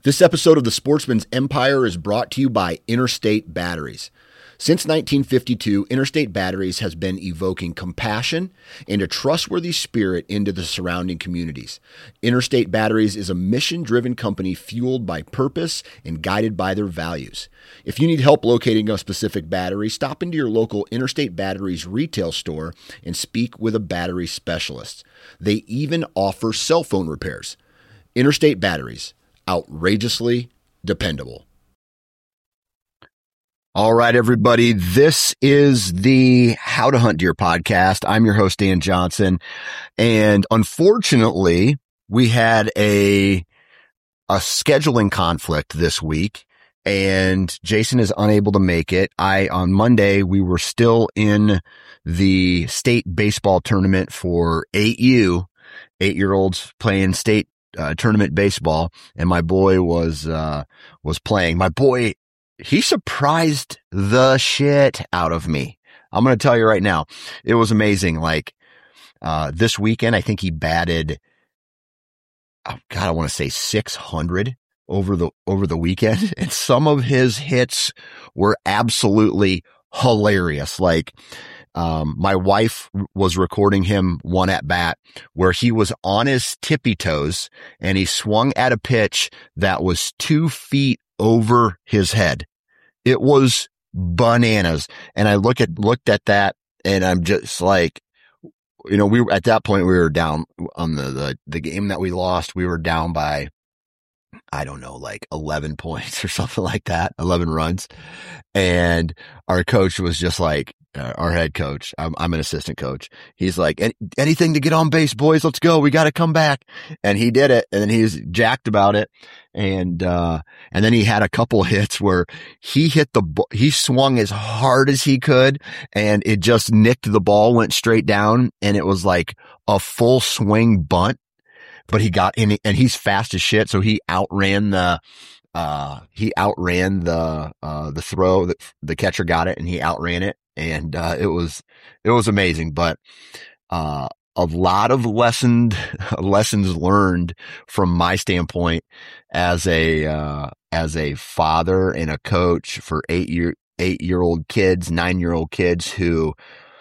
This episode of The Sportsman's Empire is brought to you by Interstate Batteries. Since 1952, Interstate Batteries has been evoking compassion and a trustworthy spirit into the surrounding communities. Interstate Batteries is a mission-driven company fueled by purpose and guided by their values. If you need help locating a specific battery, stop into your local Interstate Batteries retail store and speak with a battery specialist. They even offer cell phone repairs. Interstate Batteries. Outrageously dependable. All right, everybody. This is the How to Hunt Deer podcast. I'm your host, Dan Johnson. And unfortunately, we had a scheduling conflict this week, and Jason is unable to make it. On Monday, we were still in the state baseball tournament for 8U, 8-year-olds playing state tournament baseball, and my boy was playing. My boy, he surprised the shit out of me. I'm going to tell you right now, it was amazing. Like, this weekend, I think he batted, I want to say 600 over the weekend. And some of his hits were absolutely hilarious. Like, my wife was recording him one at bat where he was on his tippy toes and he swung at a pitch that was 2 feet over his head. It was bananas. And I looked at that and I'm just like, you know, at that point we were down on the game that we lost. We were down by, I don't know, like 11 points or something like that, 11 runs. And our coach was just like, our head coach, I'm an assistant coach. He's like, anything to get on base, boys. Let's go. We got to come back. And he did it. And then he was jacked about it. And then he had a couple hits where he he swung as hard as he could and it just nicked the ball, went straight down. And it was like a full swing bunt, but he got in and he's fast as shit. So he outran the throw. The catcher got it and he outran it. And, it was amazing, but, a lot of lessons learned from my standpoint as a father and a coach for 8-year-old kids, 9-year-old kids who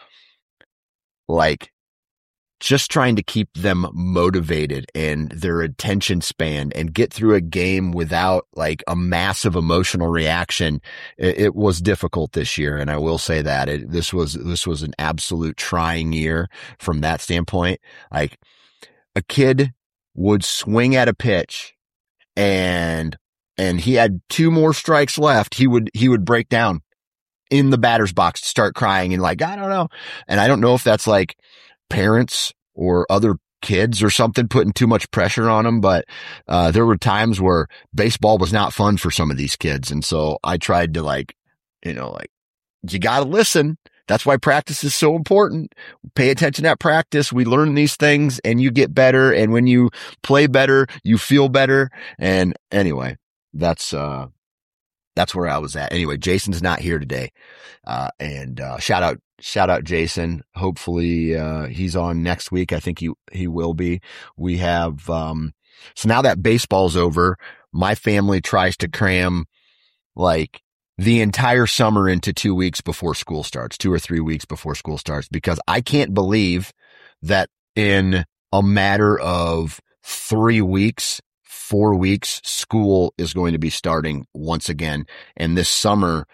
like just trying to keep them motivated and their attention span and get through a game without like a massive emotional reaction. It was difficult this year. And I will say that this was an absolute trying year from that standpoint. Like a kid would swing at a pitch and he had 2 more strikes left. He would break down in the batter's box to start crying and like, I don't know. And I don't know if that's like parents or other kids or something putting too much pressure on them. But, there were times where baseball was not fun for some of these kids. And so I tried to like, you got to listen. That's why practice is so important. Pay attention at practice. We learn these things and you get better. And when you play better, you feel better. And anyway, that's where I was at. Anyway, Jason's not here today. And shout out Jason. Hopefully, he's on next week. I think he will be. We have, so now that baseball's over, my family tries to cram like the entire summer into 2 weeks before school starts, 2 or 3 weeks before school starts, because I can't believe that in a matter of 3 weeks, 4 weeks, school is going to be starting once again. And this summer,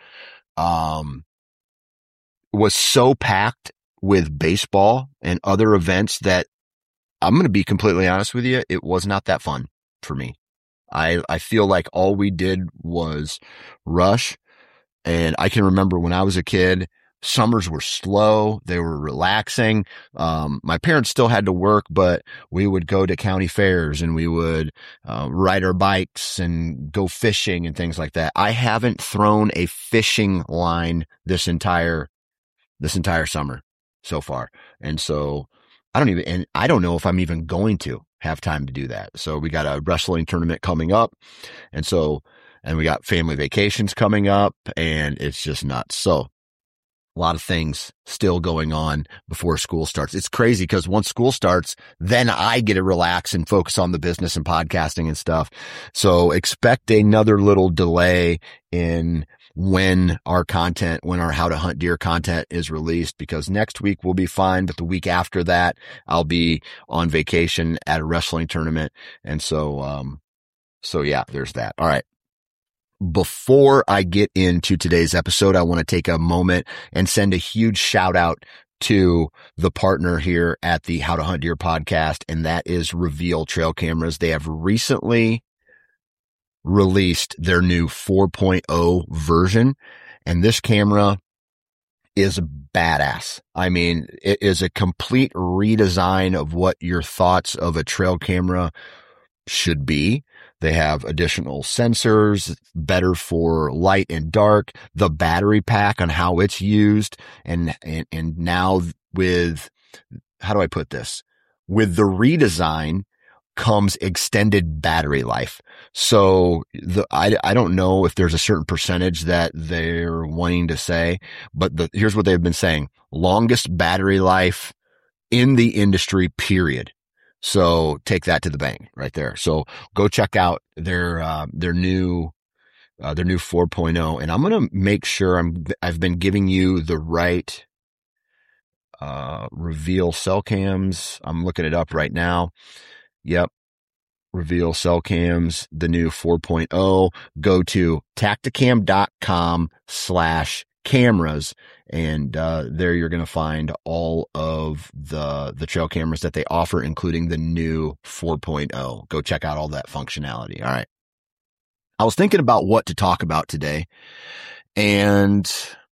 was so packed with baseball and other events that I'm going to be completely honest with you. It was not that fun for me. I feel like all we did was rush. And I can remember when I was a kid, summers were slow. They were relaxing. My parents still had to work, but we would go to county fairs and we would, ride our bikes and go fishing and things like that. I haven't thrown a fishing line this entire summer so far. And so I don't know if I'm even going to have time to do that. So we got a wrestling tournament coming up. And we got family vacations coming up and it's just nuts. So A lot of things still going on before school starts. It's crazy because once school starts, then I get to relax and focus on the business and podcasting and stuff. So expect another little delay in when our How to Hunt Deer content is released, because next week will be fine. But the week after that, I'll be on vacation at a wrestling tournament. And so yeah, there's that. All right. Before I get into today's episode, I want to take a moment and send a huge shout out to the partner here at the How to Hunt Deer podcast, and that is Reveal Trail Cameras. They have recently released their new 4.0 version, and this camera is badass. I mean, it is a complete redesign of what your thoughts of a trail camera should be. They have additional sensors, better for light and dark, the battery pack on how it's used. And now with, how do I put this? With the redesign comes extended battery life. So I don't know if there's a certain percentage that they're wanting to say, but here's what they've been saying: longest battery life in the industry, period. So take that to the bank right there. So go check out their new 4.0. And I'm going to make sure I've been giving you the right, Reveal cell cams. I'm looking it up right now. Yep. Reveal cell cams, the new 4.0. Go to tactacam.com/cameras. And, there you're going to find all of the trail cameras that they offer, including the new 4.0. Go check out all that functionality. All right. I was thinking about what to talk about today, and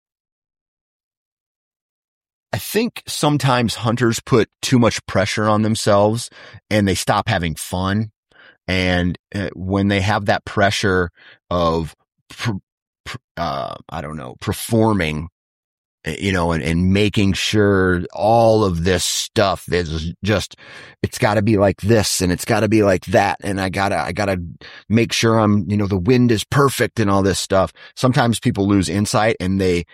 I think sometimes hunters put too much pressure on themselves and they stop having fun. And when they have that pressure of, performing, and making sure all of this stuff is just, it's got to be like this and it's got to be like that. And I gotta make sure I'm, the wind is perfect and all this stuff. Sometimes people lose insight and they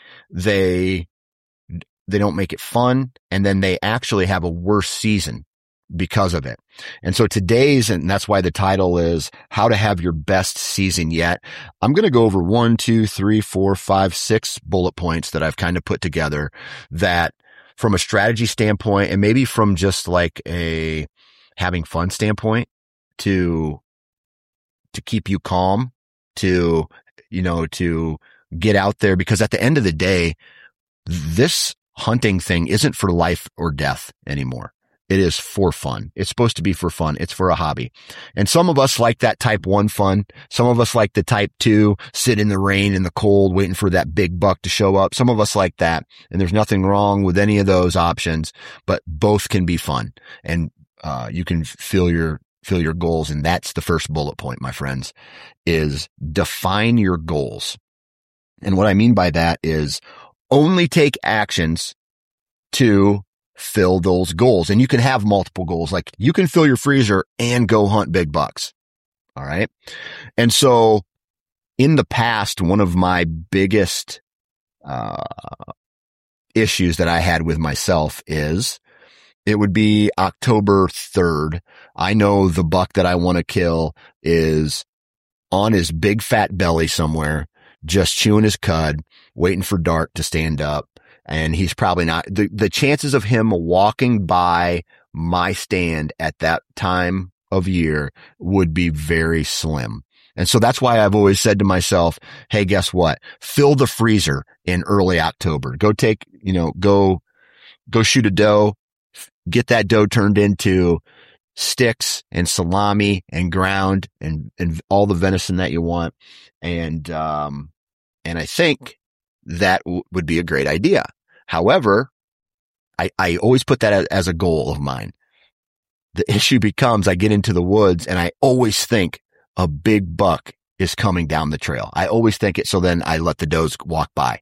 don't make it fun. And then they actually have a worse season because of it. And so and that's why the title is How to Have Your Best Season Yet. I'm going to go over 1, 2, 3, 4, 5, 6 bullet points that I've kind of put together that, from a strategy standpoint, and maybe from just like a having fun standpoint, to keep you calm, to get out there, because at the end of the day, this hunting thing isn't for life or death anymore. It is for fun. It's supposed to be for fun. It's for a hobby. And some of us like that type 1 fun. Some of us like the type 2, sit in the rain and the cold waiting for that big buck to show up. Some of us like that. And there's nothing wrong with any of those options, but both can be fun. And, you can fill your goals. And that's the first bullet point, my friends, is define your goals. And what I mean by that is only take actions to fill those goals. And you can have multiple goals. Like, you can fill your freezer and go hunt big bucks. All right. And so in the past, one of my biggest, issues that I had with myself is, it would be October 3rd. I know the buck that I want to kill is on his big fat belly somewhere, just chewing his cud, waiting for dark to stand up. And he's probably not, the chances of him walking by my stand at that time of year would be very slim. And so that's why I've always said to myself, hey, guess what? Fill the freezer in early October. Go shoot a doe, get that doe turned into sticks and salami and ground and all the venison that you want. And I think that would be a great idea. However, I always put that as a goal of mine. The issue becomes, I get into the woods and I always think a big buck is coming down the trail. I always think it. So then I let the does walk by.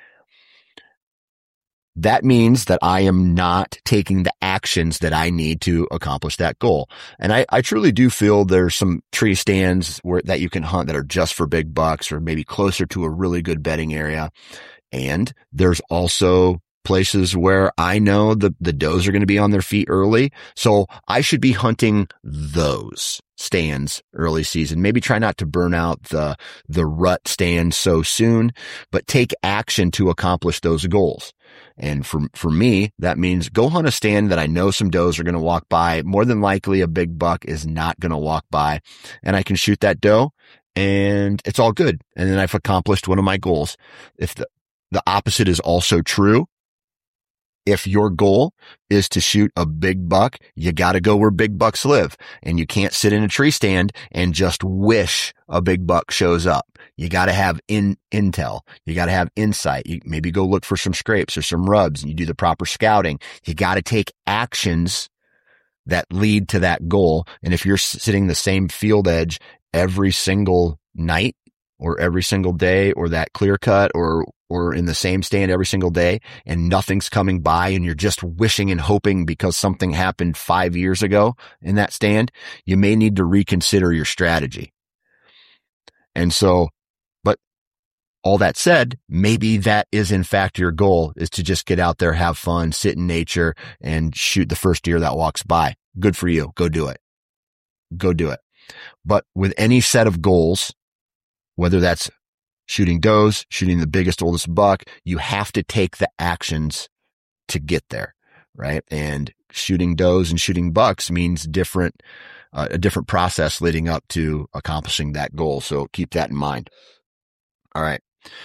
That means that I am not taking the actions that I need to accomplish that goal. And I truly do feel there's some tree stands that you can hunt that are just for big bucks, or maybe closer to a really good bedding area. And there's also places where I know the does are going to be on their feet early. So I should be hunting those stands early season. Maybe try not to burn out the rut stand so soon, but take action to accomplish those goals. And for me, that means go hunt a stand that I know some does are going to walk by. More than likely a big buck is not going to walk by, and I can shoot that doe and it's all good. And then I've accomplished one of my goals. If the opposite is also true, if your goal is to shoot a big buck, you got to go where big bucks live, and you can't sit in a tree stand and just wish a big buck shows up. You got to have intel. You got to have insight. You maybe go look for some scrapes or some rubs, and you do the proper scouting. You got to take actions that lead to that goal. And if you're sitting the same field edge every single night or every single day, or that clear cut, or in the same stand every single day, and nothing's coming by, and you're just wishing and hoping because something happened 5 years ago in that stand, you may need to reconsider your strategy. And so, but all that said, maybe that is in fact your goal, is to just get out there, have fun, sit in nature, and shoot the first deer that walks by. Good for you. Go do it. Go do it. But with any set of goals, whether that's shooting does, shooting the biggest, oldest buck, you have to take the actions to get there, right? And shooting does and shooting bucks means a different process leading up to accomplishing that goal. So keep that in mind. All right.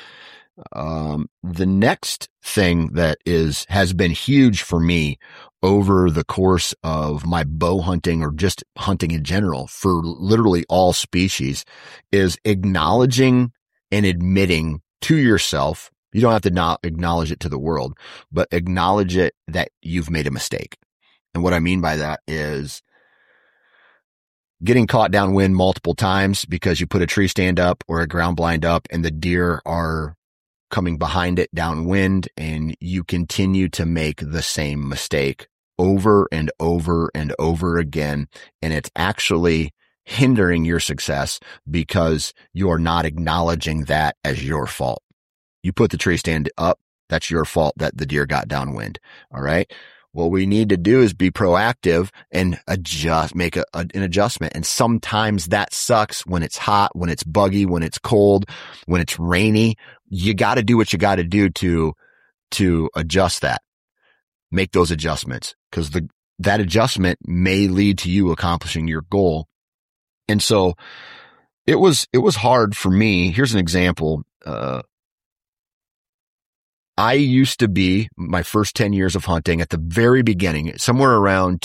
The next thing that has been huge for me over the course of my bow hunting, or just hunting in general for literally all species, is acknowledging and admitting to yourself. You don't have to not acknowledge it to the world, but acknowledge it that you've made a mistake. And what I mean by that is getting caught downwind multiple times because you put a tree stand up or a ground blind up and the deer are coming behind it downwind, and you continue to make the same mistake over and over and over again. And it's actually hindering your success because you're not acknowledging that as your fault. You put the tree stand up, that's your fault that the deer got downwind. All right. What we need to do is be proactive and make an adjustment. And sometimes that sucks when it's hot, when it's buggy, when it's cold, when it's rainy. You got to do what you got to do to adjust that. Make those adjustments, because that adjustment may lead to you accomplishing your goal. And so it was hard for me. Here's an example. I used to be, my first 10 years of hunting, at the very beginning, somewhere around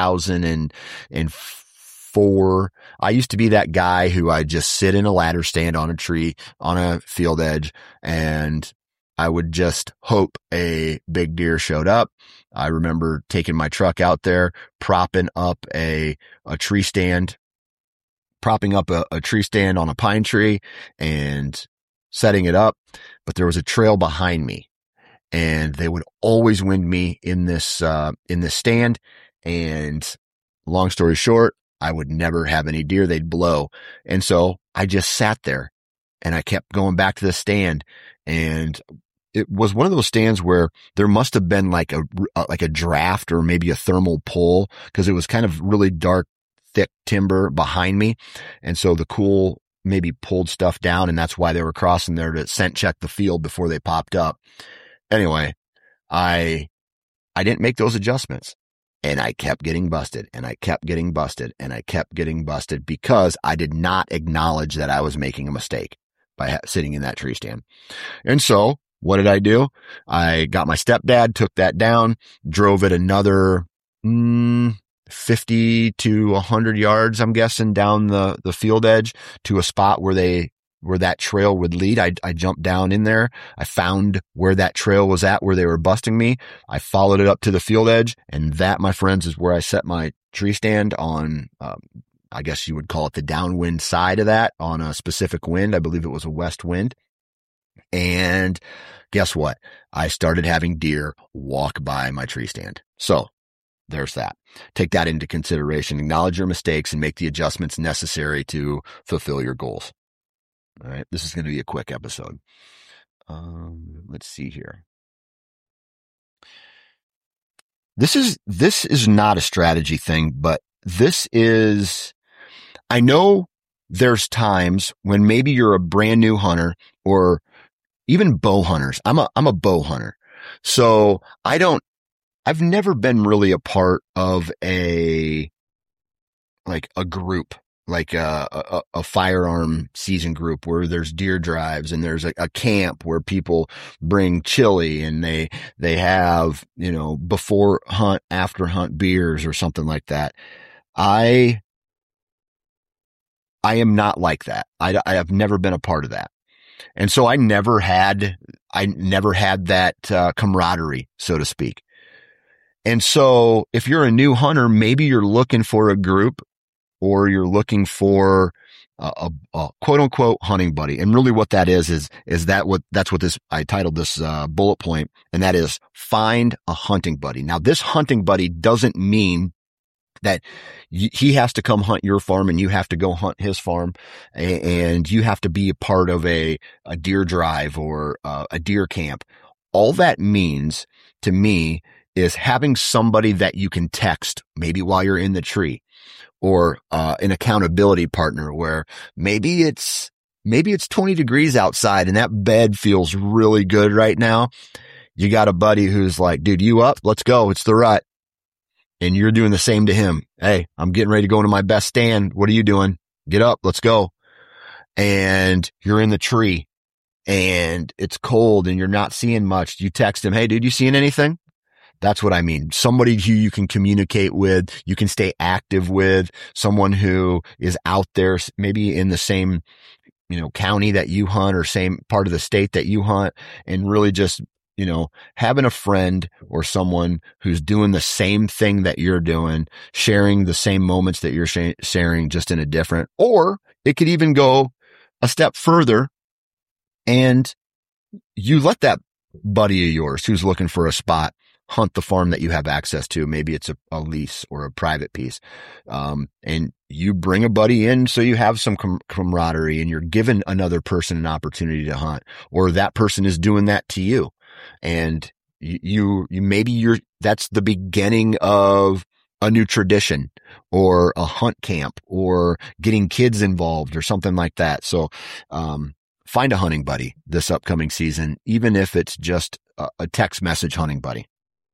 2004, I used to be that guy who I'd just sit in a ladder stand on a tree on a field edge, and I would just hope a big deer showed up. I remember taking my truck out there, propping up a tree stand, propping up a tree stand on a pine tree and setting it up. But there was a trail behind me, and they would always wind me in this stand. And long story short, I would never have any deer. They'd blow. And so I just sat there and I kept going back to the stand. And it was one of those stands where there must have been like a draft or maybe a thermal pull, because it was kind of really dark, thick timber behind me. And so the cool maybe pulled stuff down, and that's why they were crossing there to scent check the field before they popped up. Anyway, I didn't make those adjustments, and I kept getting busted, and I kept getting busted, and I kept getting busted because I did not acknowledge that I was making a mistake by sitting in that tree stand. And so what did I do? I got my stepdad, took that down, drove it another 50 to 100 yards, I'm guessing, down the field edge to a spot where that trail would lead. I jumped down in there. I found where that trail was at, where they were busting me. I followed it up to the field edge, and that, my friends, is where I set my tree stand on, I guess you would call it the downwind side of that, on a specific wind. I believe it was a west wind. And guess what? I started having deer walk by my tree stand. So there's that. Take that into consideration. Acknowledge your mistakes and make the adjustments necessary to fulfill your goals. All right. This is going to be a quick episode. let's see here. This is not a strategy thing, but I know there's times when maybe you're a brand new hunter or even bow hunters. I'm a bow hunter. So I've never been really a part of a group, like a firearm season group where there's deer drives and there's a camp where people bring chili and they have, before hunt, after hunt beers or something like that. I am not like that. I have never been a part of that. And so I never had that camaraderie, so to speak. And so if you're a new hunter, maybe you're looking for a group or you're looking for a quote unquote hunting buddy. And really what that is that's what I titled this bullet point. And that is find a hunting buddy. Now this hunting buddy doesn't mean that he has to come hunt your farm and you have to go hunt his farm and you have to be a part of a deer drive or a deer camp. All that means to me is having somebody that you can text maybe while you're in the tree, or an accountability partner where maybe it's 20 degrees outside and that bed feels really good right now. You got a buddy who's like, dude, you up? Let's go. It's the rut. And you're doing the same to him. Hey, I'm getting ready to go into my best stand. What are you doing? Get up. Let's go. And you're in the tree and it's cold and you're not seeing much. You text him, hey, dude, you seeing anything? That's what I mean. Somebody who you can communicate with, you can stay active with, someone who is out there, maybe in the same, county that you hunt or same part of the state that you hunt, and really just, having a friend or someone who's doing the same thing that you're doing, sharing the same moments that you're sharing, just in a different, or it could even go a step further and you let that buddy of yours who's looking for a spot hunt the farm that you have access to. Maybe it's a lease or a private piece. And you bring a buddy in so you have some camaraderie and you're giving another person an opportunity to hunt, or that person is doing that to you. And that's the beginning of a new tradition or a hunt camp or getting kids involved or something like that. So, find a hunting buddy this upcoming season, even if it's just a text message hunting buddy.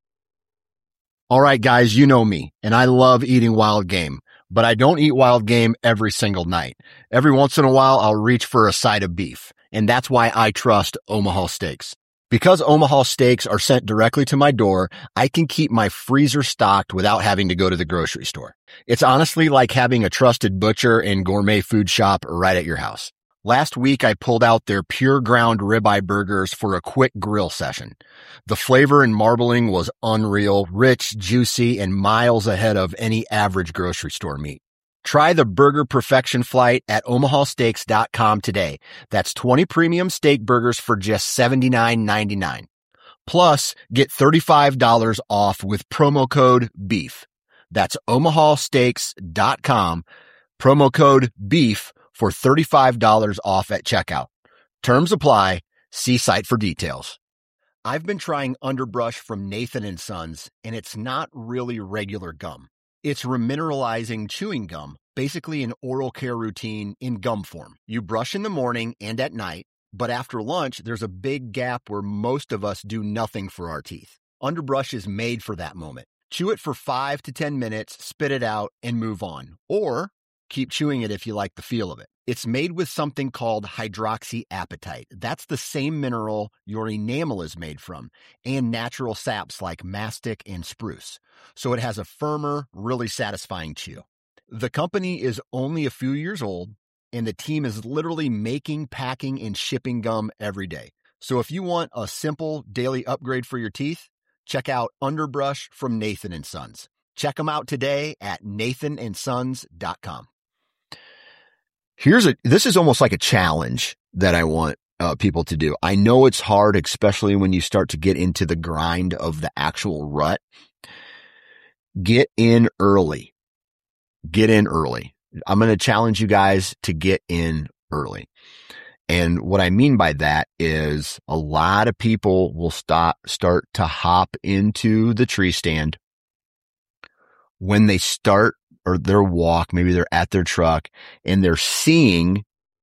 All right, guys, you know me, and I love eating wild game, but I don't eat wild game every single night. Every once in a while, I'll reach for a side of beef, and that's why I trust Omaha Steaks. Because Omaha Steaks are sent directly to my door, I can keep my freezer stocked without having to go to the grocery store. It's honestly like having a trusted butcher and gourmet food shop right at your house. Last week, I pulled out their pure ground ribeye burgers for a quick grill session. The flavor and marbling was unreal, rich, juicy, and miles ahead of any average grocery store meat. Try the Burger Perfection Flight at omahasteaks.com today. That's 20 premium steak burgers for just $79.99. Plus, get $35 off with promo code BEEF. That's omahasteaks.com, promo code BEEF for $35 off at checkout. Terms apply. See site for details. I've been trying Underbrush from Nathan & Sons, and it's not really regular gum. It's remineralizing chewing gum, basically an oral care routine in gum form. You brush in the morning and at night, but after lunch, there's a big gap where most of us do nothing for our teeth. Underbrush is made for that moment. Chew it for 5 to 10 minutes, spit it out, and move on. Or keep chewing it if you like the feel of it. It's made with something called hydroxyapatite. That's the same mineral your enamel is made from, and natural saps like mastic and spruce. So it has a firmer, really satisfying chew. The company is only a few years old, and the team is literally making, packing, and shipping gum every day. So if you want a simple daily upgrade for your teeth, check out Underbrush from Nathan & Sons. Check them out today at nathanandsons.com. This is almost like a challenge that I want people to do. I know it's hard, especially when you start to get into the grind of the actual rut. Get in early. Get in early. I'm going to challenge you guys to get in early. And what I mean by that is a lot of people will start to hop into the tree stand when they start or their walk. Maybe they're at their truck and they're seeing,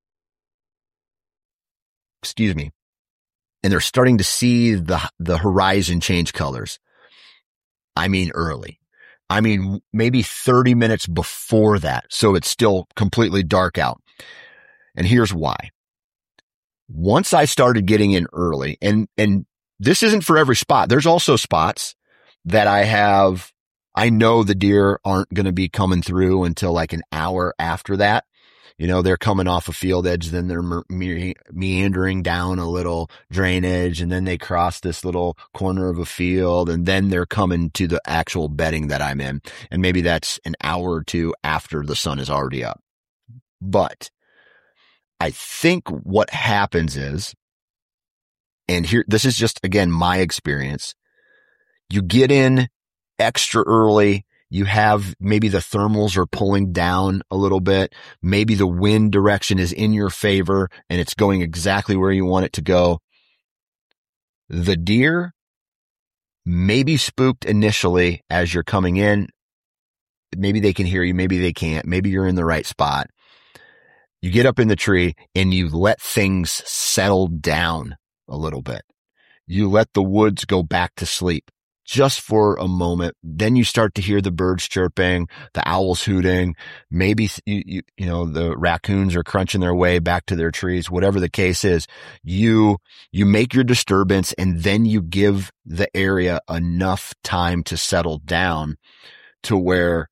and they're starting to see the horizon change colors. I mean, early. I mean, maybe 30 minutes before that. So it's still completely dark out. And here's why. Once I started getting in early, and this isn't for every spot. There's also spots that I know the deer aren't going to be coming through until like an hour after that. You know, they're coming off a field edge, then they're meandering down a little drainage, and then they cross this little corner of a field, and then they're coming to the actual bedding that I'm in. And maybe that's an hour or two after the sun is already up. But I think what happens is, and here, this is just, again, my experience. You get in extra early. You have maybe the thermals are pulling down a little bit. Maybe the wind direction is in your favor and it's going exactly where you want it to go. The deer may be spooked initially as you're coming in. Maybe they can hear you. Maybe they can't. Maybe you're in the right spot. You get up in the tree and you let things settle down a little bit. You let the woods go back to sleep just for a moment. Then you start to hear the birds chirping, the owls hooting, maybe you know, the raccoons are crunching their way back to their trees, whatever the case is. You make your disturbance and then you give the area enough time to settle down to where,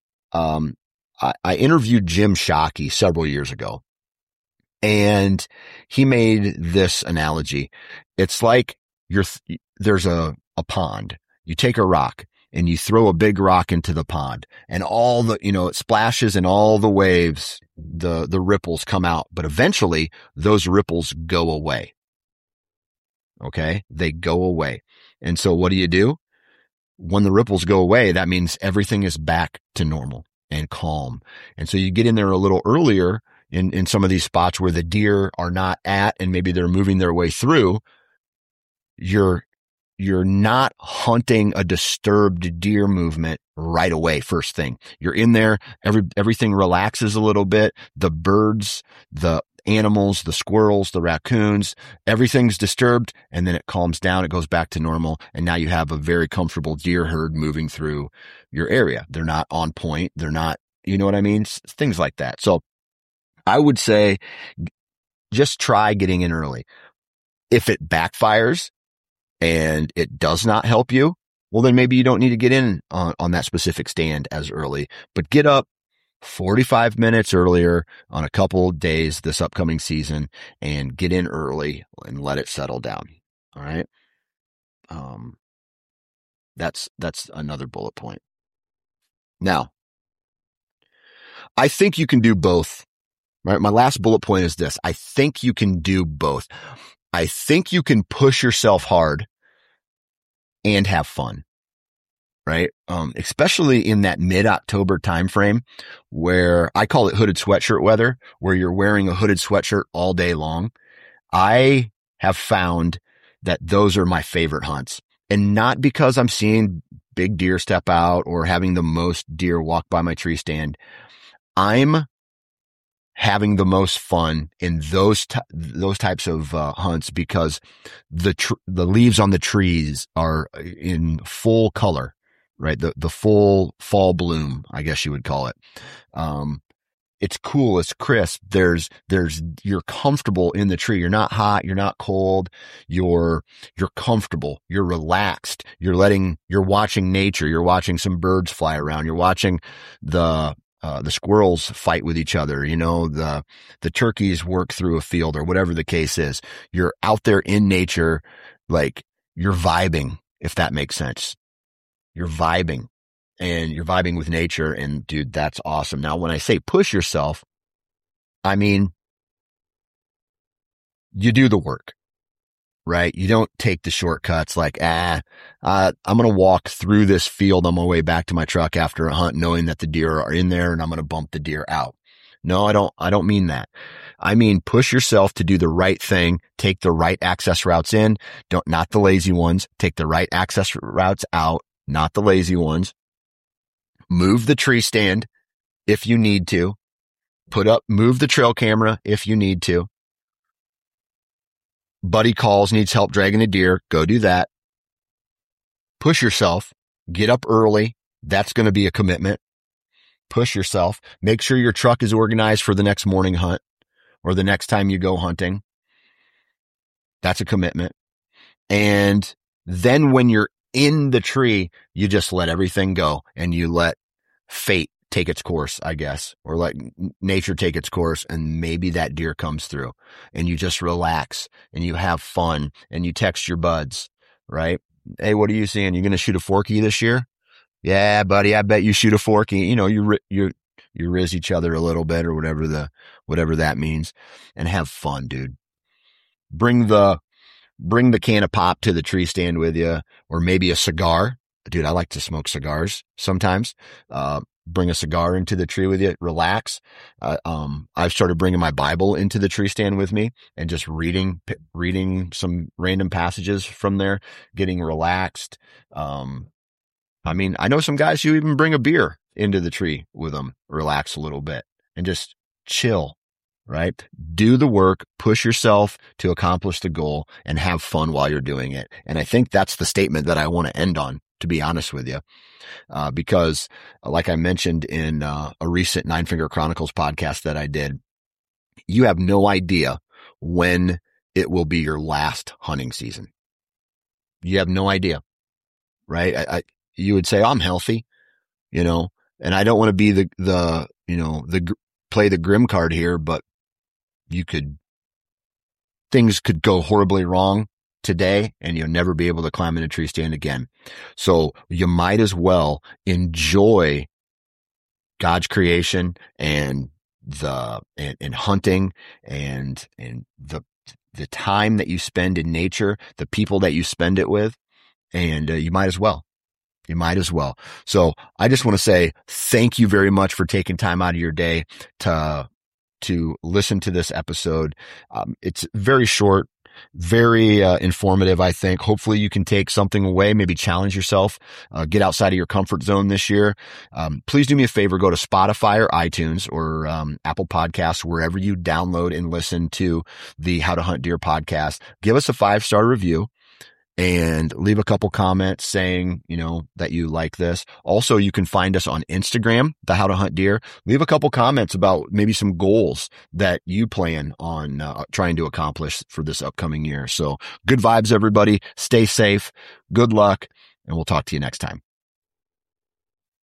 I interviewed Jim Shockey several years ago, and he made this analogy. It's like there's a pond. You take a rock and you throw a big rock into the pond, and all the, you know, it splashes and all the waves, the ripples come out, but eventually those ripples go away. Okay. They go away. And so what do? When the ripples go away, that means everything is back to normal and calm. And so you get in there a little earlier in some of these spots where the deer are not at, and maybe they're moving their way through. You're not hunting a disturbed deer movement right away. First thing, you're in there. Everything relaxes a little bit. The birds, the animals, the squirrels, the raccoons, everything's disturbed, and then it calms down. It goes back to normal. And now you have a very comfortable deer herd moving through your area. They're not on point. They're not, you know what I mean? Things like that. So I would say just try getting in early. If it backfires and it does not help you, well, then maybe you don't need to get in on that specific stand as early, but get up 45 minutes earlier on a couple of days this upcoming season and get in early and let it settle down. All right. That's another bullet point. Now, I think you can do both. Right? My last bullet point is this. I think you can do both. I think you can push yourself hard and have fun. Right? Especially in that mid-October timeframe where I call it hooded sweatshirt weather, where you're wearing a hooded sweatshirt all day long. I have found that those are my favorite hunts, and not because I'm seeing big deer step out or having the most deer walk by my tree stand. I'm having the most fun in those types of hunts because the leaves on the trees are in full color. Right. The full fall bloom, I guess you would call it. It's cool. It's crisp. You're comfortable in the tree. You're not hot. You're not cold. You're comfortable. You're relaxed. You're watching nature. You're watching some birds fly around. You're watching the squirrels fight with each other. You know, the turkeys work through a field or whatever the case is. You're out there in nature. Like you're vibing, if that makes sense. You're vibing with nature, and dude, that's awesome. Now, when I say push yourself, I mean, you do the work, right? You don't take the shortcuts like, I'm going to walk through this field on my way back to my truck after a hunt, knowing that the deer are in there and I'm going to bump the deer out. No, I don't mean that. I mean, push yourself to do the right thing. Take the right access routes in. Not the lazy ones. Take the right access routes out, not the lazy ones. Move the tree stand if you need to. Move the trail camera if you need to. Buddy calls, needs help dragging a deer. Go do that. Push yourself. Get up early. That's going to be a commitment. Push yourself. Make sure your truck is organized for the next morning hunt or the next time you go hunting. That's a commitment. And then when you're in the tree, you just let everything go and you let fate take its course, I guess, or let nature take its course. And maybe that deer comes through and you just relax and you have fun and you text your buds, right? Hey, what are you seeing? You going to shoot a forky this year? Yeah, buddy, I bet you shoot a forky. You know, you riz each other a little bit or whatever that means, and have fun, dude. Bring the can of pop to the tree stand with you, or maybe a cigar. Dude, I like to smoke cigars sometimes. Bring a cigar into the tree with you. Relax. I've started bringing my Bible into the tree stand with me and just reading some random passages from there, getting relaxed. I mean, I know some guys who even bring a beer into the tree with them, relax a little bit and just chill, right? Do the work, push yourself to accomplish the goal and have fun while you're doing it. And I think that's the statement that I want to end on, to be honest with you. Because like I mentioned in a recent Nine Finger Chronicles podcast that I did, you have no idea when it will be your last hunting season. You have no idea, right? You would say, I'm healthy, you know, and I don't want to be play the grim card here, but things could go horribly wrong today and you'll never be able to climb in a tree stand again. So you might as well enjoy God's creation and hunting and the time that you spend in nature, the people that you spend it with, and you might as well. You might as well. So I just want to say thank you very much for taking time out of your day to listen to this episode. It's very short, very informative, I think. Hopefully you can take something away, maybe challenge yourself, get outside of your comfort zone this year. Please do me a favor, go to Spotify or iTunes or Apple Podcasts, wherever you download and listen to the How to Hunt Deer podcast. Give us a 5-star review and leave a couple comments saying, you know, that you like this. Also, you can find us on Instagram, the How to Hunt Deer. Leave a couple comments about maybe some goals that you plan on trying to accomplish for this upcoming year. So good vibes, everybody. Stay safe. Good luck. And we'll talk to you next time.